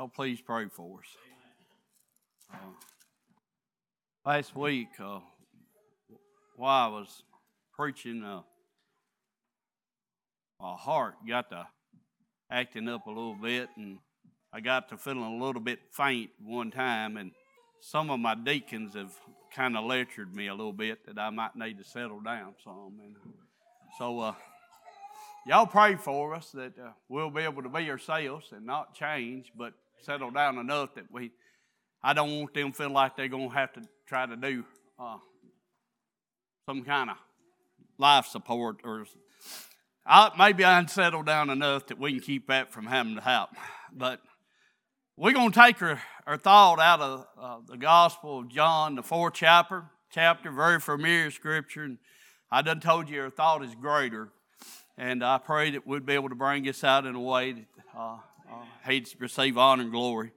Y'all please pray for us. Last week, while I was preaching, my heart got to acting up a little bit, and I got to feeling a little bit faint one time, and some of my deacons have kind of lectured me a little bit that I might need to settle down some. And so y'all pray for us that we'll be able to be ourselves and not change, but settle down enough that I don't want them to feel like they're going to have to try to do some kind of life support, or maybe I can settle down enough that we can keep that from having to happen. But we're going to take our thought out of the Gospel of John, the 4th chapter, very familiar scripture. And I done told you our thought is greater. And I pray that we'd be able to bring this out in a way that he'd receive honor and glory.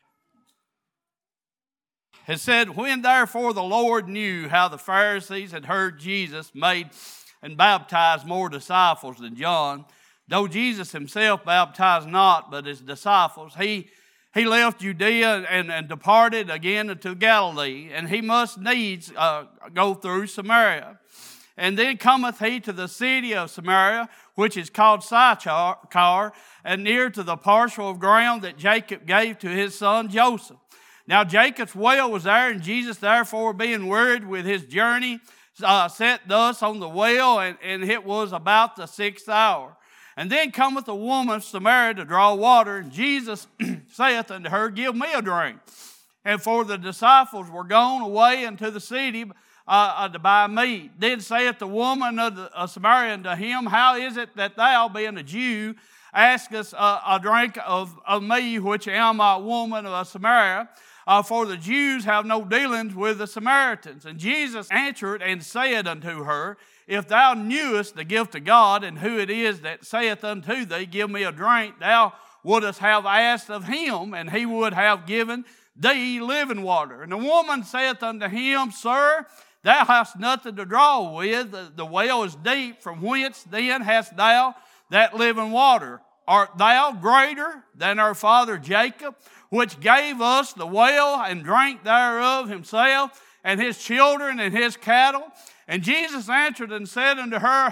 It said, "When therefore the Lord knew how the Pharisees had heard Jesus made and baptized more disciples than John, though Jesus himself baptized not, but his disciples, he left Judea and departed again into Galilee, and he must needs go through Samaria. And then cometh he to the city of Samaria, which is called Sychar, and near to the parcel of ground that Jacob gave to his son Joseph. Now Jacob's well was there, and Jesus therefore being wearied with his journey, sat thus on the well, and it was about the 6th hour. And then cometh a woman of Samaria to draw water, and Jesus saith unto her, Give me a drink. And for the disciples were gone away into the city to buy meat. Then saith the woman of Samaria unto him, How is it that thou, being a Jew, askest a drink of me, which am a woman of Samaria? For the Jews have no dealings with the Samaritans. And Jesus answered and said unto her, If thou knewest the gift of God, and who it is that saith unto thee, Give me a drink, thou wouldst have asked of him, and he would have given thee living water. And the woman saith unto him, Sir, thou hast nothing to draw with, the well is deep. From whence then hast thou that living water? Art thou greater than our father Jacob, which gave us the well, and drank thereof himself, and his children, and his cattle? And Jesus answered and said unto her,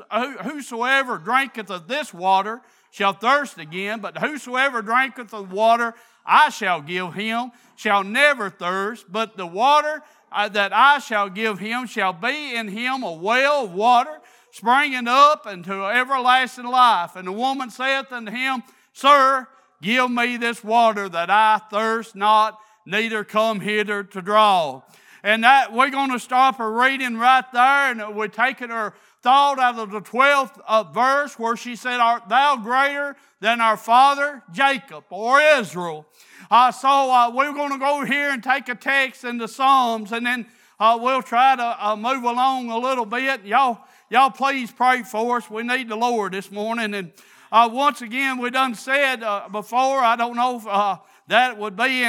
Whosoever drinketh of this water shall thirst again, but whosoever drinketh of water I shall give him shall never thirst, but the water that I shall give him shall be in him a well of water, springing up into everlasting life. And the woman saith unto him, Sir, give me this water that I thirst not, neither come hither to draw. And that we're going to stop our reading right there, and we're taking our thought out of the 12th verse where she said, Art thou greater than our father Jacob or Israel? So we're going to go here and take a text in the Psalms, and then we'll try to move along a little bit. Y'all please pray for us. We need the Lord this morning. And once again, we done said before, I don't know if that would be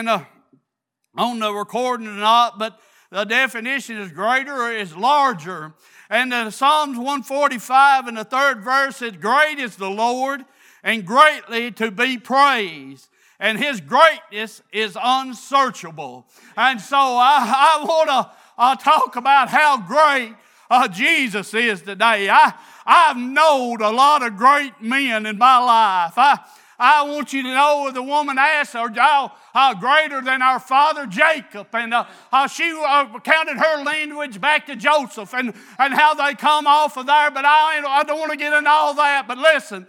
on the recording or not, but the definition is greater or is larger. And in Psalms 145 in the 3rd verse says, Great is the Lord, and greatly to be praised, and his greatness is unsearchable. And so I want to talk about how great Jesus is today. I've known a lot of great men in my life. I want you to know the woman asked, Are y'all greater than our father Jacob? And she counted her language back to Joseph and how they come off of there. But I don't want to get into all that. But listen,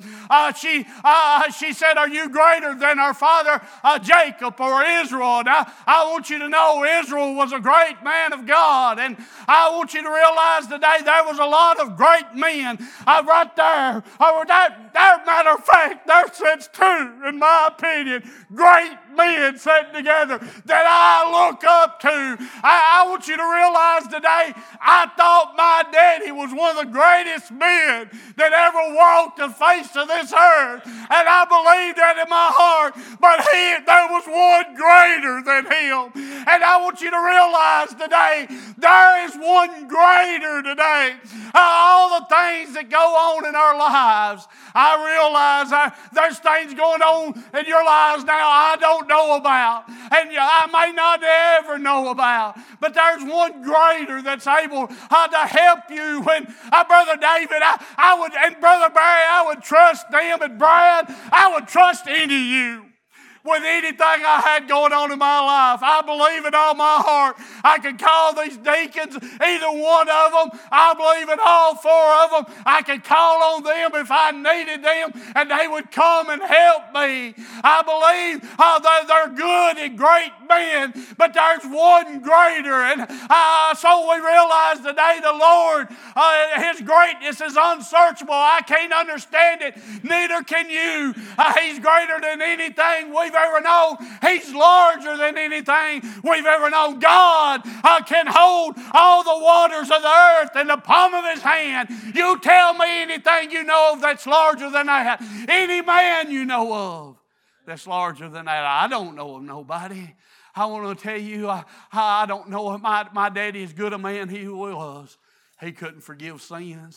she said, Are you greater than our father Jacob or Israel? And I want you to know Israel was a great man of God. And I want you to realize today there was a lot of great men right there. Matter of fact, there sits two, in my opinion, great men sitting together that I look up to. I want you to realize today, I thought my daddy was one of the greatest men that ever walked the face of this earth. And I believe that in my heart. But there was one greater than him. And I want you to realize today, there is one greater today. All the things that go on in our lives, I realize there's things going on in your lives now I don't know about. And I may not ever know about. But there's one greater that's able to help you. When Brother David, I would, and Brother Barry, I would trust them. And Brad, I would trust any of you with anything I had going on in my life. I believe in all my heart I could call these deacons, either one of them. I believe in all four of them. I could call on them if I needed them, and they would come and help me. I believe they're good and great men, but there's one greater. And so we realize today the Lord, His greatness is unsearchable. I can't understand it. Neither can you. He's greater than anything we've ever known. He's larger than anything we've ever known. God can hold all the waters of the earth in the palm of His hand. You tell me anything you know of that's larger than that. Any man you know of that's larger than that. I don't know of nobody. I want to tell you, I don't know if my daddy, as good a man he was, he couldn't forgive sins.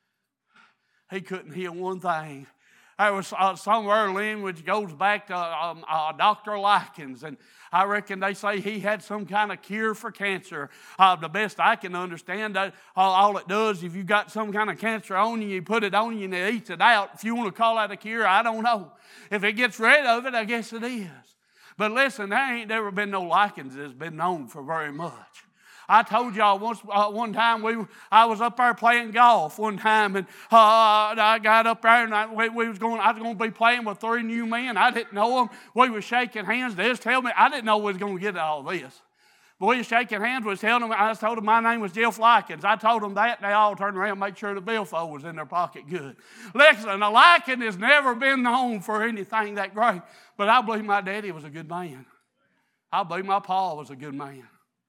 He couldn't heal one thing. There was some of our lineage goes back to Dr. Likens, and I reckon they say he had some kind of cure for cancer. The best I can understand, all it does, if you've got some kind of cancer on you, you put it on you and it eats it out. If you want to call that a cure, I don't know. If it gets rid of it, I guess it is. But listen, there ain't never been no Likens that's been known for very much. I told y'all one time I was up there playing golf one time, and I got up there and I was going to be playing with 3 new men. I didn't know them. We were shaking hands. They just tell me I didn't know we was going to get all this. But we were shaking hands. I told them my name was Jeff Likens. I told them that, and they all turned around and made sure the billfold was in their pocket good. Listen, a Likens has never been known for anything that great, but I believe my daddy was a good man. I believe my pa was a good man.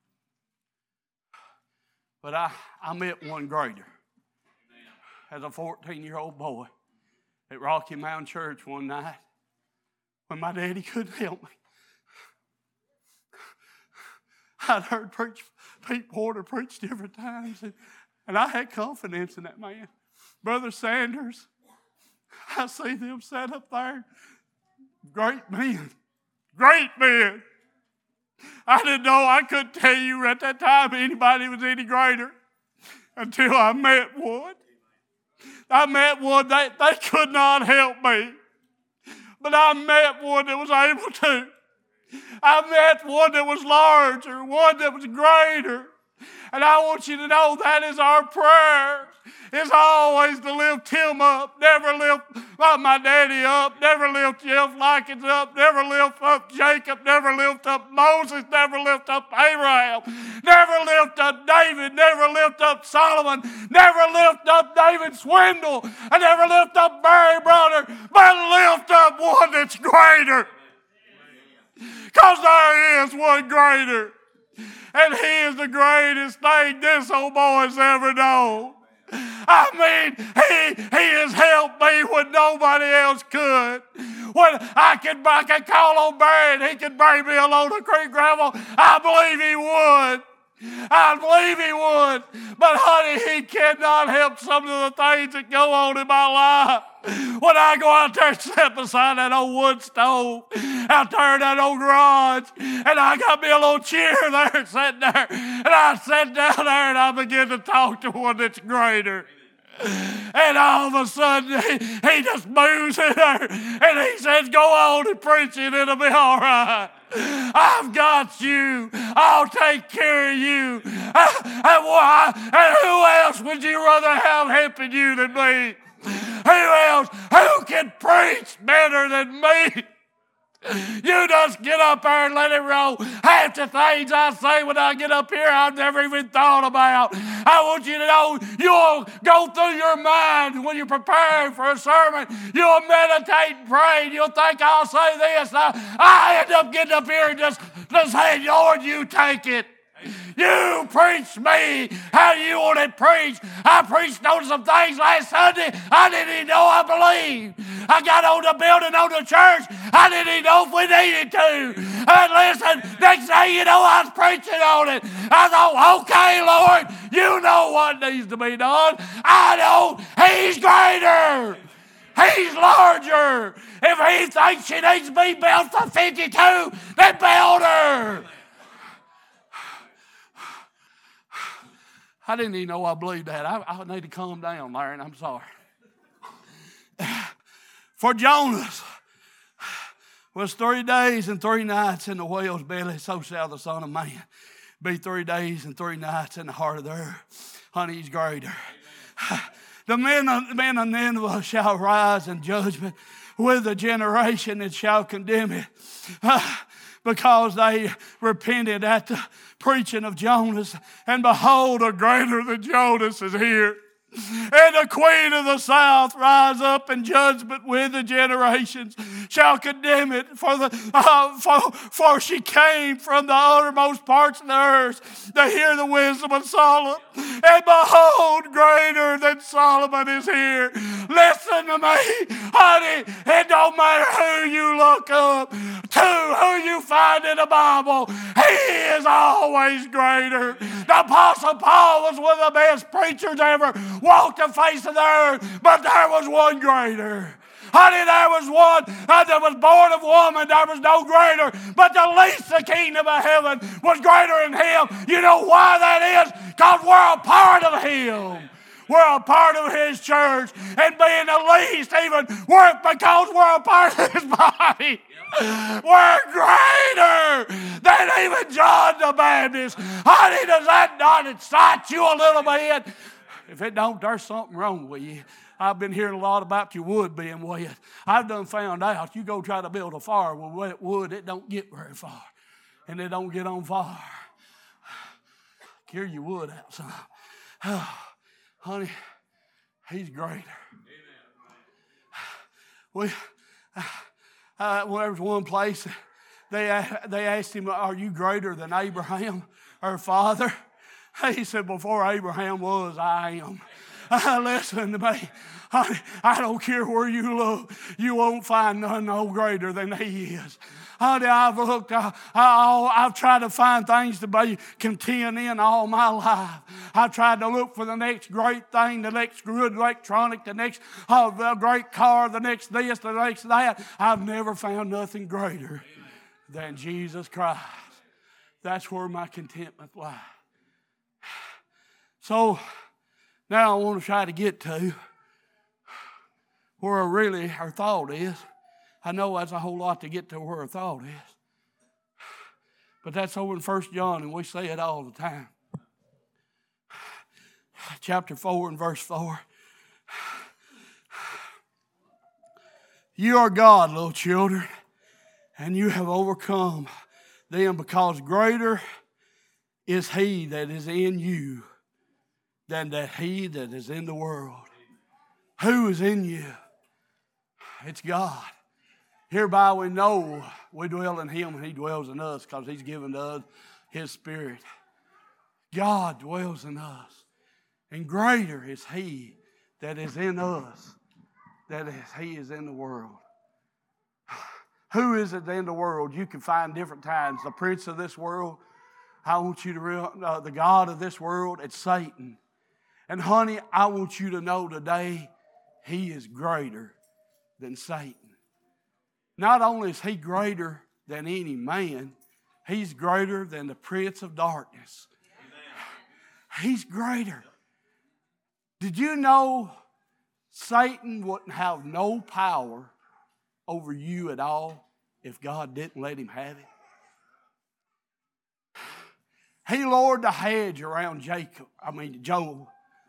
But I met one greater. As a 14-year-old boy at Rocky Mountain Church one night when my daddy couldn't help me. I'd heard Pete Porter preach different times, and I had confidence in that man. Brother Sanders, I see them sat up there. Great men. Great men. I didn't know, I couldn't tell you at that time anybody was any greater until I met one. I met one that they could not help me. But I met one that was able to. I met one that was larger, one that was greater. And I want you to know that is our prayer. It's always to lift him up, never lift my daddy up, never lift Jeff Likens up, never lift up Jacob, never lift up Moses, never lift up Abraham, never lift up David, never lift up Solomon, never lift up David Swindle, and never lift up Barry Brother, but lift up one that's greater. Because there is one greater. And he is the greatest thing this old boy's ever known. I mean, he has helped me when nobody else could. When I could call on Barry and he could bring me a load of creek gravel, I believe he would. I believe he would. But honey, he cannot help some of the things that go on in my life. When I go out there and sit beside that old wood stove, out there in that old garage, and I got me a little chair there sitting there, and I sit down there and I begin to talk to one that's greater. And all of a sudden, he just moves in there, and he says, go on and preach it, it'll be all right. I've got you. I'll take care of you. And who else would you rather have helping you than me? Who else? Who can preach better than me? You just get up there and let it roll. Half the things I say when I get up here, I've never even thought about. I want you to know you'll go through your mind when you're preparing for a sermon. You'll meditate and pray. You'll think, I'll say this. I end up getting up here and just saying, Lord, you take it. You preach me how you want it preached. I preached on some things last Sunday I didn't even know I believed. I got on the building on the church I didn't even know if we needed to. And listen, next thing you know, I was preaching on it. I thought, okay, Lord, you know what needs to be done. I know He's greater. He's larger. If He thinks she needs to be built for 52, then build her. I didn't even know I believed that. I need to calm down, Larry, I'm sorry. For Jonas was 3 days and 3 nights in the whale's belly, so shall the Son of Man be 3 days and 3 nights in the heart of the earth. Honey, He's greater. The men of Nineveh shall rise in judgment with the generation that shall condemn it, because they repented at the preaching of Jonas. And behold, a greater than Jonas is here. And the queen of the south rise up in judgment with the generations, shall condemn it, for she came from the uttermost parts of the earth to hear the wisdom of Solomon. And behold, greater than Solomon is here. Listen to me, honey. It don't matter who you look up to, who you find in the Bible. He is always greater. The Apostle Paul was one of the best preachers ever walked the face of the earth, but there was one greater. Honey, there was one that was born of woman. There was no greater, but the least the kingdom of heaven was greater than Him. You know why that is? Because we're a part of Him. We're a part of His church, and being the least even, because we're a part of His body. We're greater than even John the Baptist. Honey, does that not excite you a little bit? If it don't, there's something wrong with you. I've been hearing a lot about your wood being wet. I've done found out you go try to build a fire with wet wood, it don't get very far. And it don't get on fire. Carry your wood out some. Oh, honey, He's greater. Well, there was one place they asked him, are you greater than Abraham, our father? He said, before Abraham was, I am. Listen to me. I don't care where you look. You won't find none no greater than He is. Honey, I've looked, I've tried to find things to be content in all my life. I've tried to look for the next great thing, the next good electronic, the next great car, the next this, the next that. I've never found nothing greater than Jesus Christ. That's where my contentment lies. So now I want to try to get to where really our thought is. I know that's a whole lot to get to where our thought is. But that's over in 1 John, and we say it all the time. Chapter 4 and verse 4. You are God, little children, and you have overcome them, because greater is He that is in you than that he that is in the world. Who is in you? It's God. Hereby we know we dwell in Him and He dwells in us, because He's given us His Spirit. God dwells in us. And greater is He that is in us than He is in the world. Who is it in the world? You can find different times. The prince of this world, I want you to realize, the God of this world, it's Satan. And honey, I want you to know today, he is greater than Satan. Not only is he greater than any man, he's greater than the prince of darkness. Amen. He's greater. Did you know Satan wouldn't have no power over you at all if God didn't let him have it? He lowered the hedge around Job.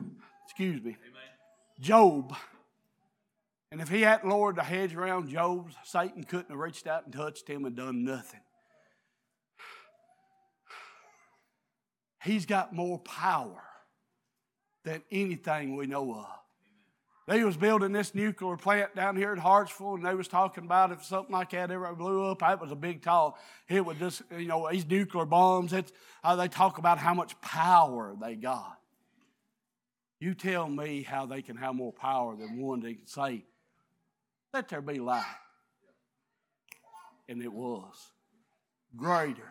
Job. And if he hadn't lowered the hedge around Job, Satan couldn't have reached out and touched him and done nothing. He's got more power than anything we know of. They was building this nuclear plant down here at Hartsville, and they was talking about if something like that ever blew up, that was a big talk. It would just, these nuclear bombs, they talk about how much power they got. You tell me how they can have more power than one that can say, let there be light. And it was greater.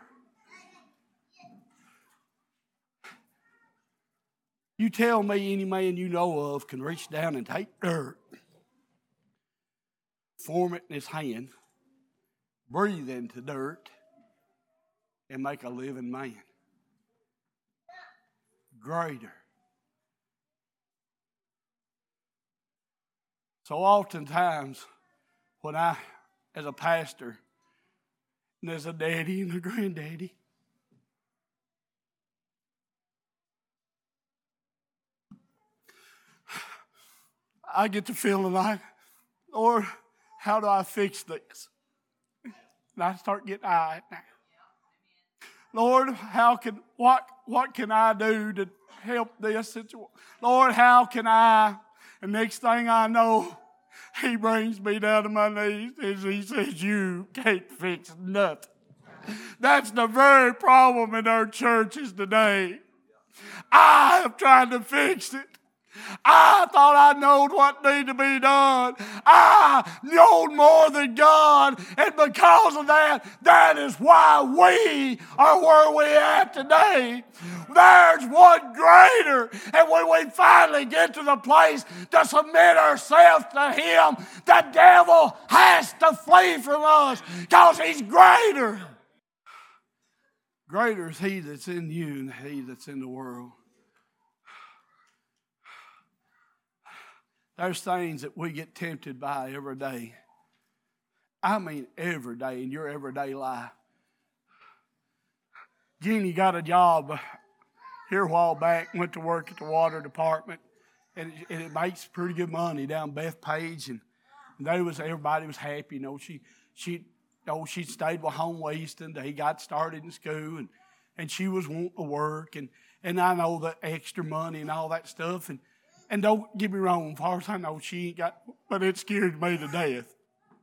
You tell me any man you know of can reach down and take dirt, form it in his hand, breathe into dirt, and make a living man. Greater. So oftentimes, when I, as a pastor, and as a daddy and a granddaddy, I get the feeling like, Lord, how do I fix this? And I start getting eyed now. Lord, what can I do to help this situation? Lord, how can I? And next thing I know, he brings me down to my knees and he says, you can't fix nothing. That's the very problem in our churches today. I have tried to fix it. I thought I knowed what needed to be done. I knowed more than God. And because of that, that is why we are where we're at today. There's one greater. And when we finally get to the place to submit ourselves to Him, the devil has to flee from us because he's greater. Greater is He that's in you than he that's in the world. There's things that we get tempted by every day. I mean every day in your everyday life. Jeannie got a job here a while back, went to work at the water department, and it makes pretty good money down Bethpage, and everybody was happy. She stayed with Home Wasting. He got started in school, and she was wanting to work, and I know the extra money and all that stuff, and don't get me wrong, as far as I know, she ain't got, but it scared me to death.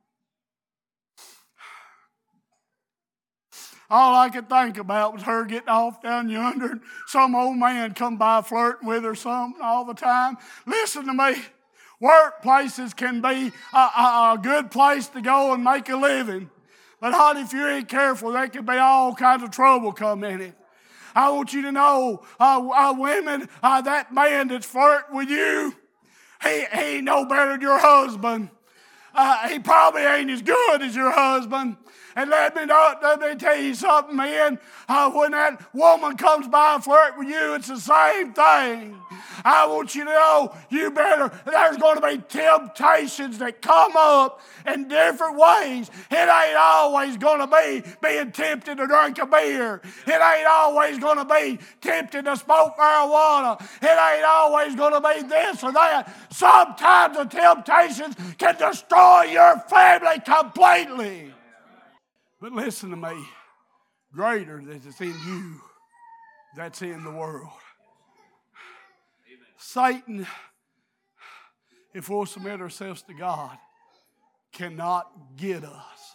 All I could think about was her getting off down yonder and some old man come by flirting with her something all the time. Listen to me. Workplaces can be a good place to go and make a living. But honey, if you ain't careful, there can be all kinds of trouble come in it. I want you to know, women, that man that's flirting with you, he ain't no better than your husband. He probably ain't as good as your husband. And let me tell you something, man. When that woman comes by and flirts with you, it's the same thing. I want you to know, there's going to be temptations that come up in different ways. It ain't always going to be being tempted to drink a beer. It ain't always going to be tempted to smoke marijuana. It ain't always going to be this or that. Sometimes the temptations can destroy your family completely. But listen to me, greater that's in you, that's in the world. Satan, if we'll submit ourselves to God, cannot get us.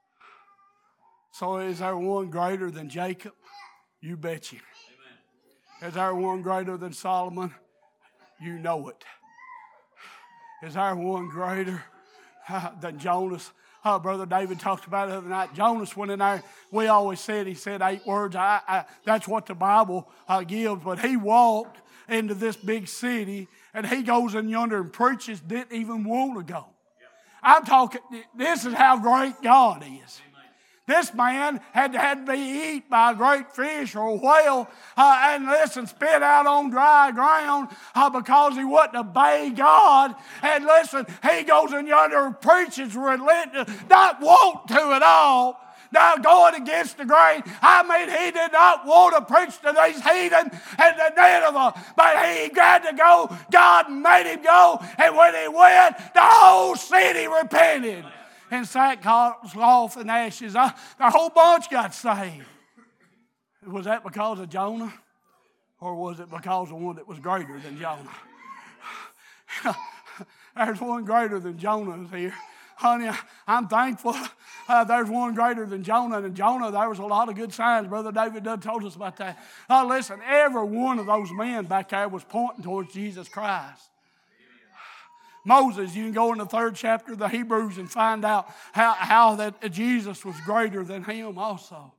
So is there one greater than Jacob? You bet you. Is there one greater than Solomon? You know it. Is there one greater than Jonas? Brother David talked about it the other night. Jonas went in there. We always said, he said 8 words. That's what the Bible gives. But he walked into this big city, and he goes in yonder and preaches, didn't even want to go. I'm talking, this is how great God is. This man had to be eaten by a great fish or a whale and listen, spit out on dry ground because he wouldn't obey God. And listen, he goes in yonder and preaches religion, not want to at all. Not going against the grain. I mean, he did not want to preach to these heathen and the Nineveh, but he had to go. God made him go, and when he went, the whole city repented. And sackcloth and ashes, the whole bunch got saved. Was that because of Jonah? Or was it because of one that was greater than Jonah? There's one greater than Jonah is here. Honey, I'm thankful there's one greater than Jonah. And Jonah, there was a lot of good signs. Brother David Doug told us about that. Listen, every one of those men back there was pointing towards Jesus Christ. Moses, you can go in the 3rd chapter of the Hebrews and find out how that Jesus was greater than him also.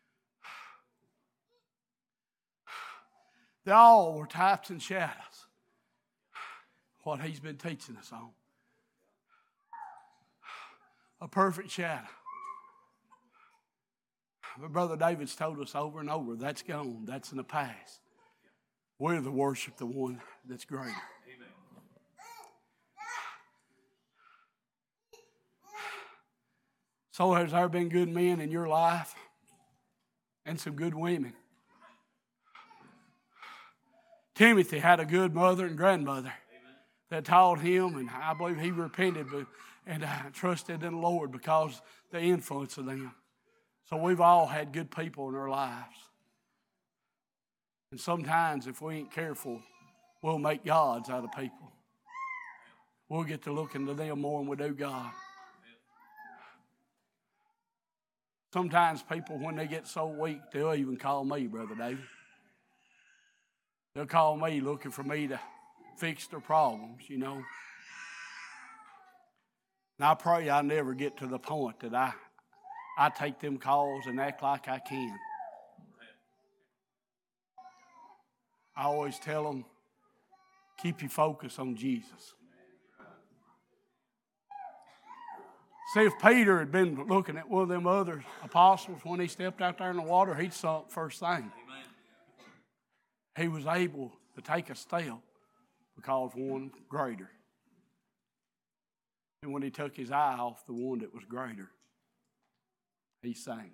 They all were types and shadows. What he's been teaching us on. A perfect shadow. But Brother David's told us over and over, that's gone. That's in the past. We're to worship the one that's greater. Amen. So has there been good men in your life and some good women? Timothy had a good mother and grandmother that taught him, and I believe he repented and trusted in the Lord because of the influence of them. So we've all had good people in our lives. And sometimes if we ain't careful, we'll make gods out of people. We'll get to looking to them more than we do God. Sometimes people, when they get so weak, they'll even call me, Brother David. They'll call me looking for me to fix their problems, you know. And I pray I never get to the point that I take them calls and act like I can. I always tell them, keep your focus on Jesus. See, if Peter had been looking at one of them other apostles when he stepped out there in the water, he'd sunk first thing. Amen. He was able to take a step because one greater. And when he took his eye off the one that was greater, he sank.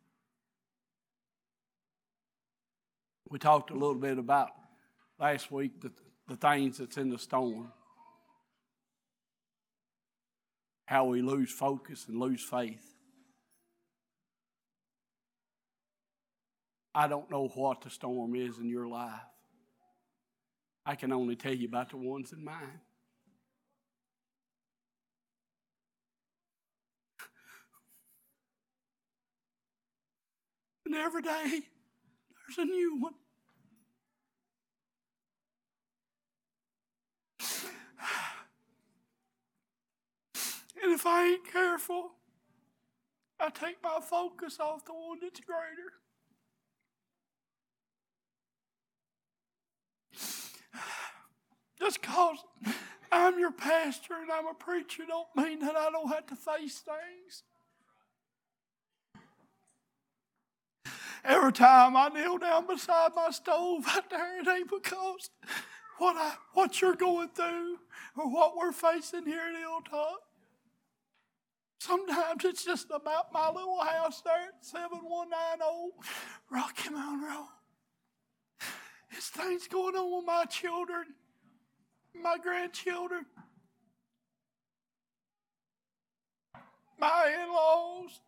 We talked a little bit about last week the things that's in the storm. How we lose focus and lose faith. I don't know what the storm is in your life. I can only tell you about the ones in mine. And every day, there's a new one. And if I ain't careful, I take my focus off the one that's greater. Just because I'm your pastor and I'm a preacher don't mean that I don't have to face things. Every time I kneel down beside my stove out there, it ain't because what you're going through or what we're facing here at Hilltop. Sometimes it's just about my little house there at 7190 Rocky Mountain Road. It's things going on with my children, my grandchildren, my in-laws.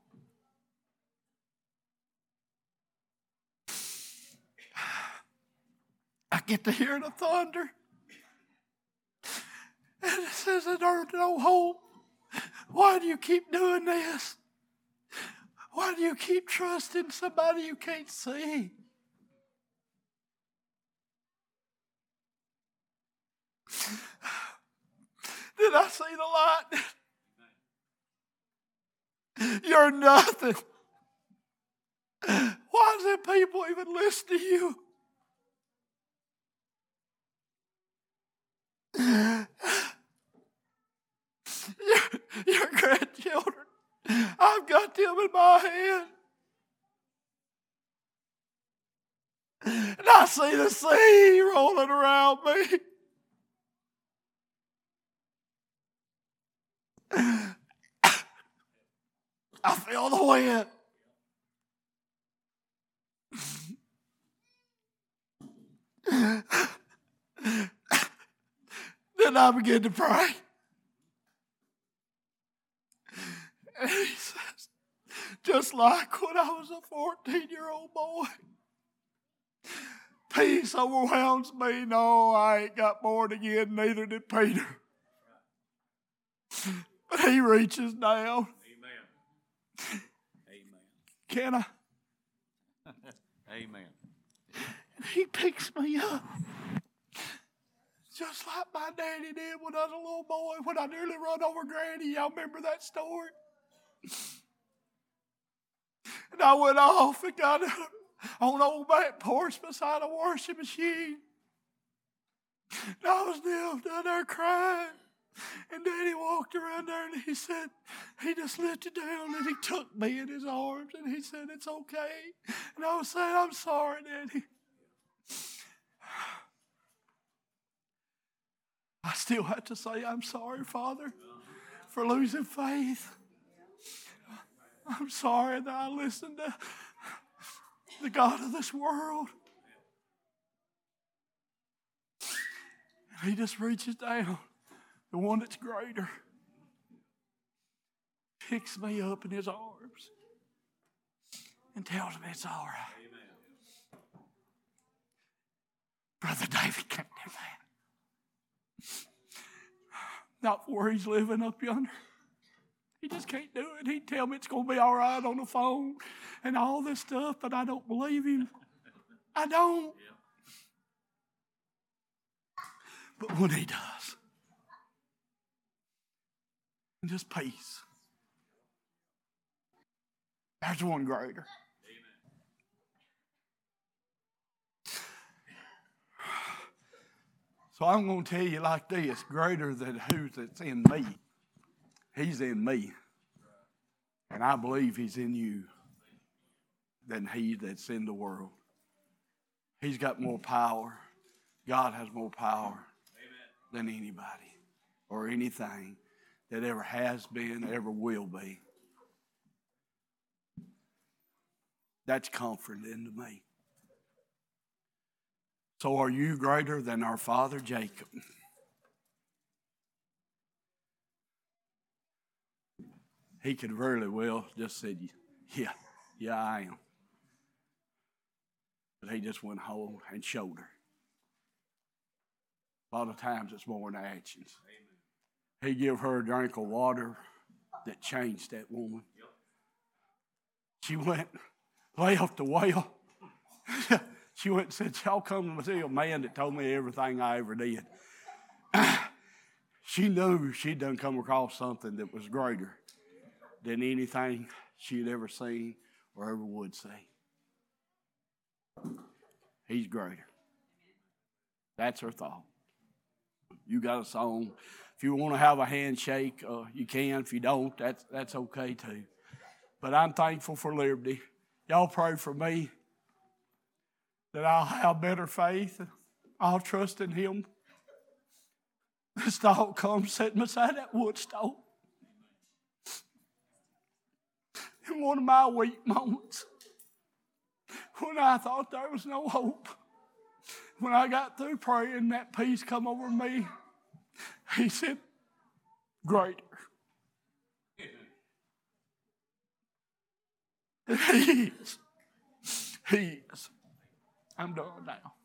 I get to hear the thunder. And it says that there's no hope. Why do you keep doing this? Why do you keep trusting somebody you can't see? Did I see the light? You're nothing. Why does people even listen to you? Your grandchildren, I've got them in my hand. And I see the sea rolling around me. I feel the wind. Then I begin to pray. And he says, just like when I was a 14-year-old boy, peace overwhelms me. No, I ain't got born again, neither did Peter. But he reaches down. Amen. Amen. Can I? Amen. And he picks me up. Just like my daddy did when I was a little boy, when I nearly run over Granny. Y'all remember that story? And I went off and got on old back porch beside a washing machine. And I was down there crying. And Daddy walked around there and he said, he just lifted down and he took me in his arms and he said, it's okay. And I was saying, I'm sorry, Daddy. I still have to say, I'm sorry, Father, for losing faith. I'm sorry that I listened to the God of this world. And he just reaches down, the one that's greater, picks me up in his arms and tells me it's all right. Amen. Brother David can't do that. Not where he's living up yonder. He just can't do it. He'd tell me it's going to be all right on the phone and all this stuff, but I don't believe him. I don't. But when he does, just peace. There's one greater. So I'm going to tell you like this, greater than who's that's in me. He's in me. And I believe he's in you than he that's in the world. He's got more power. God has more power than anybody or anything that ever has been, ever will be. That's comforting to me. So are you greater than our father Jacob? He could very well just said, yeah, I am. But he just went home and showed her. A lot of times it's more than actions. He gave her a drink of water that changed that woman. She went, left the well. She went and said, y'all come to see a man that told me everything I ever did. She knew she'd done come across something that was greater than anything she'd ever seen or ever would see. He's greater. That's her thought. You got a song. If you want to have a handshake, you can. If you don't, that's okay too. But I'm thankful for liberty. Y'all pray for me that I'll have better faith. I'll trust in him. This dog comes sitting beside that wood stove. In one of my weak moments, when I thought there was no hope, when I got through praying, that peace come over me. He said, greater. He is. He is. I'm done now.